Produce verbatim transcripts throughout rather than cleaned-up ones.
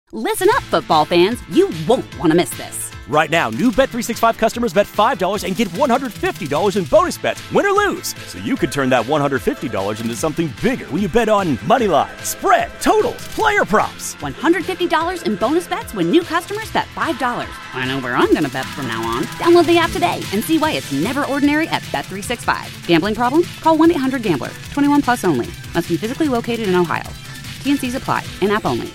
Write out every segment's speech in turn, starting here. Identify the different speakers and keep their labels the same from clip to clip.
Speaker 1: Listen up, football fans. You won't want to miss this.
Speaker 2: Right now, new Bet three sixty-five customers bet five dollars and get one hundred fifty dollars in bonus bets, win or lose. So you could turn that one hundred fifty dollars into something bigger when you bet on money line, spread, totals, player props.
Speaker 1: one hundred fifty dollars in bonus bets when new customers bet five dollars. I know where I'm going to bet from now on. Download the app today and see why it's never ordinary at Bet three sixty-five. Gambling problem? Call one eight hundred gambler. twenty-one plus only. Must be physically located in Ohio. T and C's apply. In-app only.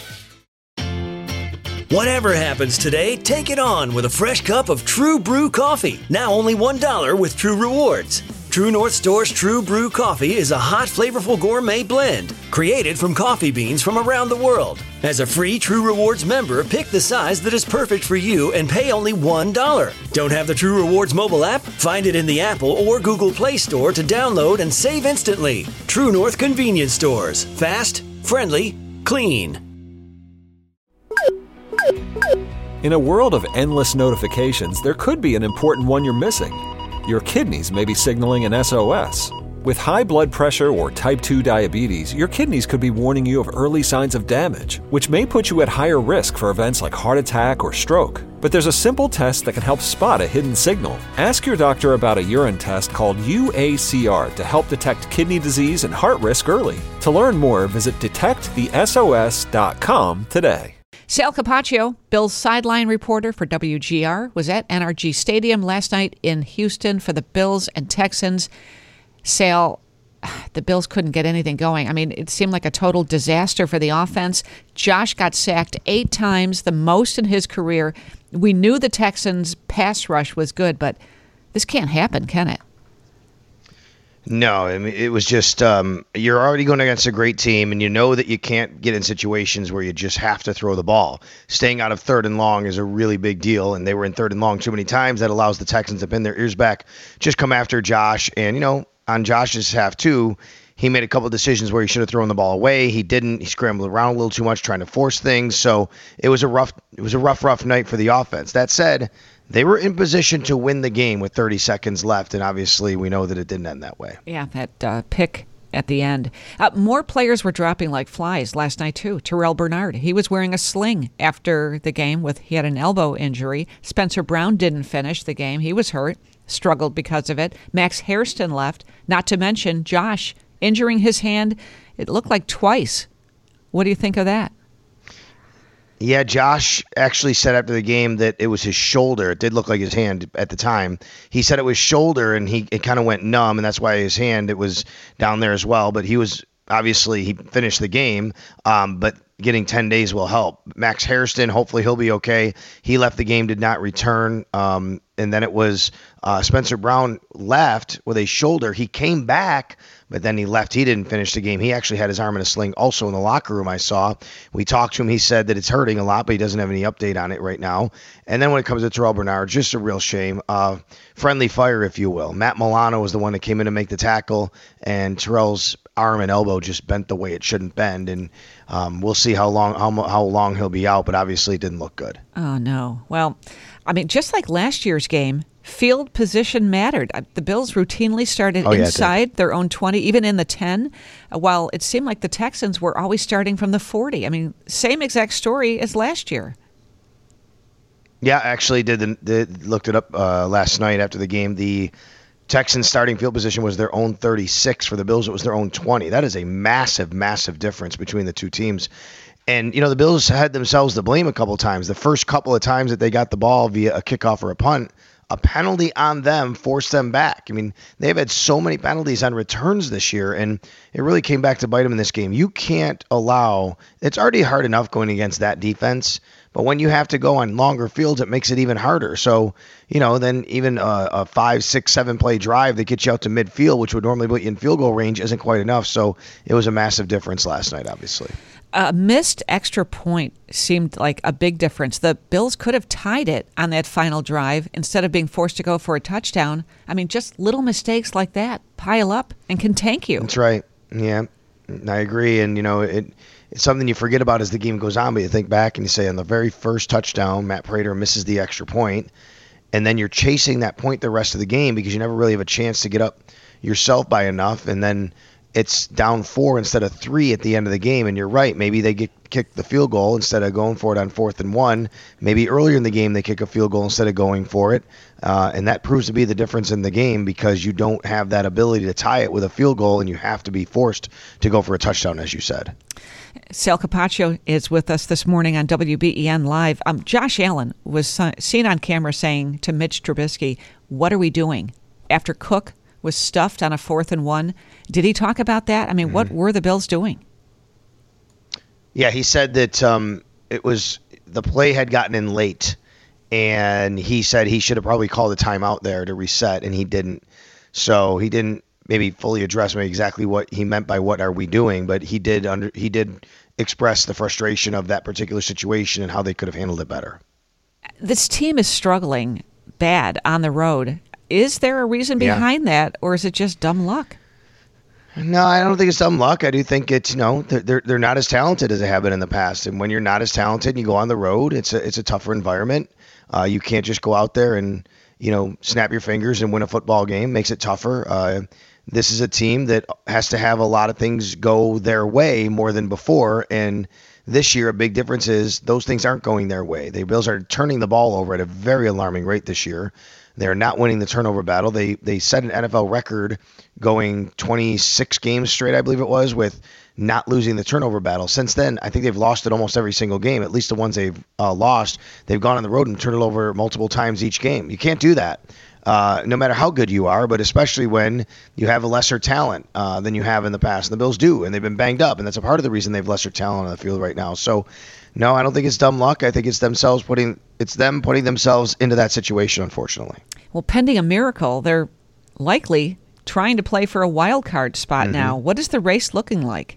Speaker 3: Whatever happens today, take it on with a fresh cup of True Brew coffee. Now only one dollar with True Rewards. True North Store's True Brew coffee is a hot, flavorful gourmet blend created from coffee beans from around the world. As a free True Rewards member, pick the size that is perfect for you and pay only one dollar. Don't have the True Rewards mobile app? Find it in the Apple or Google Play Store to download and save instantly. True North Convenience Stores. Fast, friendly, clean.
Speaker 4: In a world of endless notifications, there could be an important one you're missing. Your kidneys may be signaling an S O S. With high blood pressure or type two diabetes, your kidneys could be warning you of early signs of damage, which may put you at higher risk for events like heart attack or stroke. But there's a simple test that can help spot a hidden signal. Ask your doctor about a urine test called U A C R to help detect kidney disease and heart risk early. To learn more, visit detect the S O S dot com today.
Speaker 5: Sal Capaccio, Bills sideline reporter for W G R, was at N R G Stadium last night in Houston for the Bills and Texans. Sal, the Bills couldn't get anything going. I mean, it seemed like a total disaster for the offense. Josh got sacked eight times, the most in his career. We knew the Texans' pass rush was good, but this can't happen, can it?
Speaker 6: No, I mean, it was just um, you're already going against a great team, and you know that you can't get in situations where you just have to throw the ball. Staying out of third and long is a really big deal, and they were in third and long too many times. That allows the Texans to pin their ears back, just come after Josh. And, you know, on Josh's half, too, he made a couple of decisions where he should have thrown the ball away. He didn't. He scrambled around a little too much trying to force things. So it was a rough, it was a rough, rough night for the offense. That said, they were in position to win the game with thirty seconds left, and obviously we know that it didn't end that way.
Speaker 5: Yeah, that uh, pick at the end. Uh, more players were dropping like flies last night, too. Terrell Bernard, he was wearing a sling after the game. With He had an elbow injury. Spencer Brown didn't finish the game. He was hurt, struggled because of it. Max Hairston left, not to mention Josh injuring his hand. It looked like twice. What do you think of that?
Speaker 6: Yeah, Josh actually said after the game that it was his shoulder. It did look like his hand at the time. He said it was shoulder, and he it kind of went numb, and that's why his hand, it was down there as well. But he was, obviously, he finished the game, um, but getting ten days will help. Max Hairston, hopefully he'll be okay. He left the game, did not return. Um, and then it was uh, Spencer Brown left with a shoulder. He came back, but then he left. He didn't finish the game. He actually had his arm in a sling also in the locker room I saw. We talked to him. He said that it's hurting a lot, but he doesn't have any update on it right now. And then when it comes to Terrell Bernard, just a real shame. Uh, friendly fire, if you will. Matt Milano was the one that came in to make the tackle, and Terrell's arm and elbow just bent the way it shouldn't bend. And um, we'll see how long how, how long he'll be out, but obviously it didn't look good.
Speaker 5: Oh, no. Well, I mean, just like last year's game, field position mattered. The Bills routinely started
Speaker 6: oh, yeah,
Speaker 5: inside their own twenty, even in the ten, while it seemed like the Texans were always starting from the forty. I mean, same exact story as last year.
Speaker 6: Yeah, actually did, the, did looked it up uh, last night after the game. The Texans starting field position was their own thirty-six. For the Bills, it was their own twenty. That is a massive, massive difference between the two teams. And, you know, the Bills had themselves to blame a couple of times. The first couple of times that they got the ball via a kickoff or a punt, a penalty on them forced them back. I mean, they've had so many penalties on returns this year, and it really came back to bite them in this game. You can't allow – it's already hard enough going against that defense, but when you have to go on longer fields, it makes it even harder. So, you know, then even a, a five, six, seven-play drive that gets you out to midfield, which would normally put you in field goal range, isn't quite enough. So it was a massive difference last night, obviously.
Speaker 5: A missed extra point seemed like a big difference. The Bills could have tied it on that final drive instead of being forced to go for a touchdown. I mean, just little mistakes like that pile up and can tank you.
Speaker 6: That's right. Yeah, I agree. And, you know, it it's something you forget about as the game goes on, but you think back and you say on the very first touchdown, Matt Prater misses the extra point, and then you're chasing that point the rest of the game because you never really have a chance to get up yourself by enough, and then it's down four instead of three at the end of the game. And you're right. Maybe they get kick the field goal instead of going for it on fourth and one. Maybe earlier in the game they kick a field goal instead of going for it. Uh, and that proves to be the difference in the game because you don't have that ability to tie it with a field goal, and you have to be forced to go for a touchdown, as you said.
Speaker 5: Sal Capaccio is with us this morning on W B E N Live. Um, Josh Allen was seen on camera saying to Mitch Trubisky, "What are we doing?" After Cook was stuffed on a fourth and one. Did he talk about that? I mean, mm-hmm. what were the Bills doing?
Speaker 6: Yeah, he said that um, it was the play had gotten in late, and he said he should have probably called a timeout there to reset, and he didn't. So he didn't maybe fully address maybe exactly what he meant by what are we doing, but he did under he did express the frustration of that particular situation and how they could have handled it better.
Speaker 5: This team is struggling bad on the road. Is there a reason behind yeah. that, or is it just dumb luck?
Speaker 6: No, I don't think it's dumb luck. I do think it's, you know, they're they're not as talented as they have been in the past. And when you're not as talented and you go on the road, it's a it's a tougher environment. Uh, you can't just go out there and, you know, snap your fingers and win a football game. Makes it tougher. Uh, this is a team that has to have a lot of things go their way more than before. And this year, a big difference is those things aren't going their way. The Bills are turning the ball over at a very alarming rate this year. They're not winning the turnover battle. They they set an N F L record going twenty-six games straight, I believe it was, with not losing the turnover battle. Since then, I think they've lost it almost every single game. At least the ones they've uh, lost, they've gone on the road and turned it over multiple times each game. You can't do that, uh, no matter how good you are, but especially when you have a lesser talent uh, than you have in the past. And the Bills do, and they've been banged up, and that's a part of the reason they have lesser talent on the field right now. So, no, I don't think it's dumb luck. I think it's themselves putting it's them putting themselves into that situation, unfortunately.
Speaker 5: Well, pending a miracle, they're likely trying to play for a wild card spot mm-hmm. now. What is the race looking like?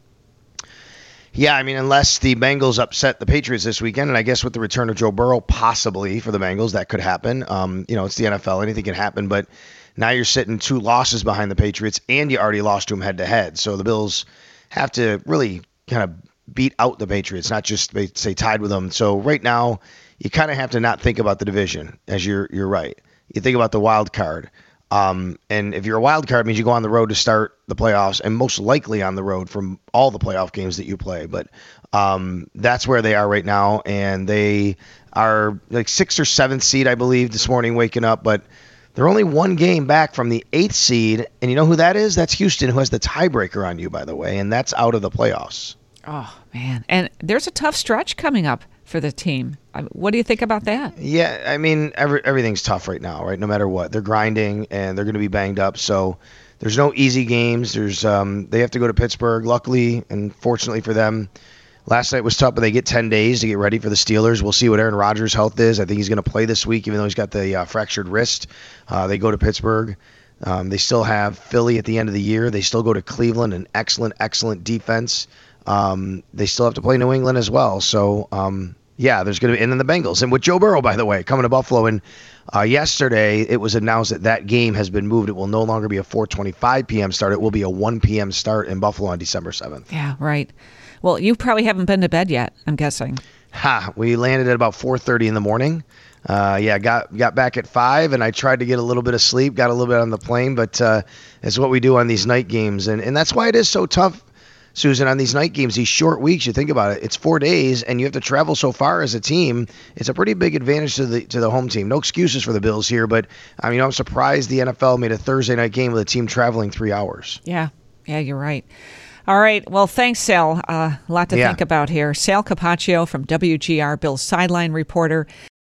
Speaker 6: Yeah, I mean, unless the Bengals upset the Patriots this weekend, and I guess with the return of Joe Burrow, possibly for the Bengals, that could happen. Um, you know, it's the N F L. Anything can happen, but now you're sitting two losses behind the Patriots, and you already lost to them head-to-head. So the Bills have to really kind of beat out the Patriots, not just say tied with them. So right now, you kind of have to not think about the division, as you're you're right. You think about the wild card. Um, and if you're a wild card, it means you go on the road to start the playoffs, and most likely on the road from all the playoff games that you play. But um, that's where they are right now, and they are like sixth or seventh seed, I believe, this morning waking up. But they're only one game back from the eighth seed, and you know who that is? That's Houston, who has the tiebreaker on you, by the way, and that's out of the playoffs.
Speaker 5: Oh, man. And there's a tough stretch coming up for the team. What do you think about that?
Speaker 6: Yeah, I mean, every, everything's tough right now, right? No matter what. They're grinding, and they're going to be banged up. So there's no easy games. There's um, They have to go to Pittsburgh. Luckily and fortunately for them, last night was tough, but they get ten days to get ready for the Steelers. We'll see what Aaron Rodgers' health is. I think he's going to play this week, even though he's got the uh, fractured wrist. Uh, they go to Pittsburgh. Um, they still have Philly at the end of the year. They still go to Cleveland, an excellent, excellent defense. Um, they still have to play New England as well. So, um, yeah, there's going to be, and then the Bengals. And with Joe Burrow, by the way, coming to Buffalo. And uh, yesterday it was announced that that game has been moved. It will no longer be a four twenty-five p.m. start. It will be a one p.m. start in Buffalo on December seventh.
Speaker 5: Yeah, right. Well, you probably haven't been to bed yet, I'm guessing.
Speaker 6: Ha, we landed at about four thirty in the morning. Uh, yeah, got got back at five, and I tried to get a little bit of sleep, got a little bit on the plane, but uh, it's what we do on these night games. And, and that's why it is so tough, Susan, on these night games, these short weeks. You think about it, it's four days, and you have to travel so far as a team. It's a pretty big advantage to the to the home team. No excuses for the Bills here, but I mean, I'm surprised the N F L made a Thursday night game with a team traveling three hours.
Speaker 5: Yeah, yeah, you're right. All right, well, thanks, Sal. Uh, a lot to yeah. think about here. Sal Capaccio from W G R, Bills sideline reporter.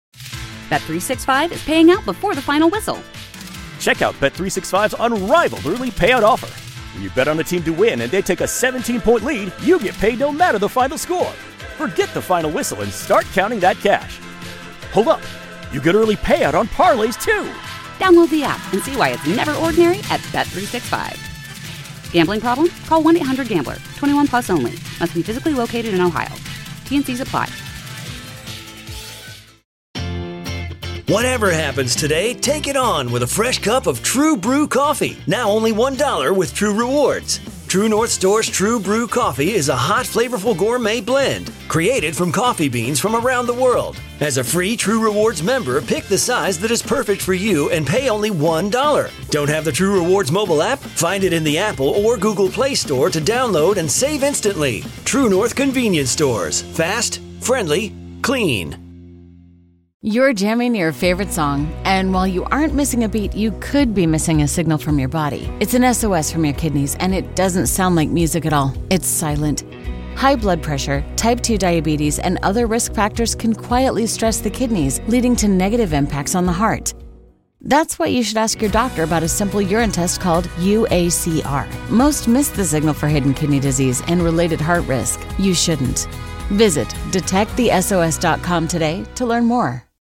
Speaker 1: Bet three sixty-five is paying out before the final whistle.
Speaker 2: Check out Bet three sixty-five's unrivaled early payout offer. When you bet on a team to win and they take a seventeen-point lead, you get paid no matter the final score. Forget the final whistle and start counting that cash. Hold up. You get early payout on parlays, too.
Speaker 1: Download the app and see why it's never ordinary at Bet three sixty-five. Gambling problem? Call one eight hundred gambler. twenty-one plus only. Must be physically located in Ohio. T and C's apply.
Speaker 3: Whatever happens today, take it on with a fresh cup of True Brew coffee. Now only one dollar with True Rewards. True North Store's True Brew Coffee is a hot, flavorful gourmet blend created from coffee beans from around the world. As a free True Rewards member, pick the size that is perfect for you and pay only one dollar. Don't have the True Rewards mobile app? Find it in the Apple or Google Play Store to download and save instantly. True North Convenience Stores. Fast, friendly, clean.
Speaker 7: You're jamming your favorite song, and while you aren't missing a beat, you could be missing a signal from your body. It's an S O S from your kidneys, and it doesn't sound like music at all. It's silent. High blood pressure, type two diabetes, and other risk factors can quietly stress the kidneys, leading to negative impacts on the heart. That's why you should ask your doctor about a simple urine test called U A C R. Most miss the signal for hidden kidney disease and related heart risk. You shouldn't. Visit detect the S O S dot com today to learn more.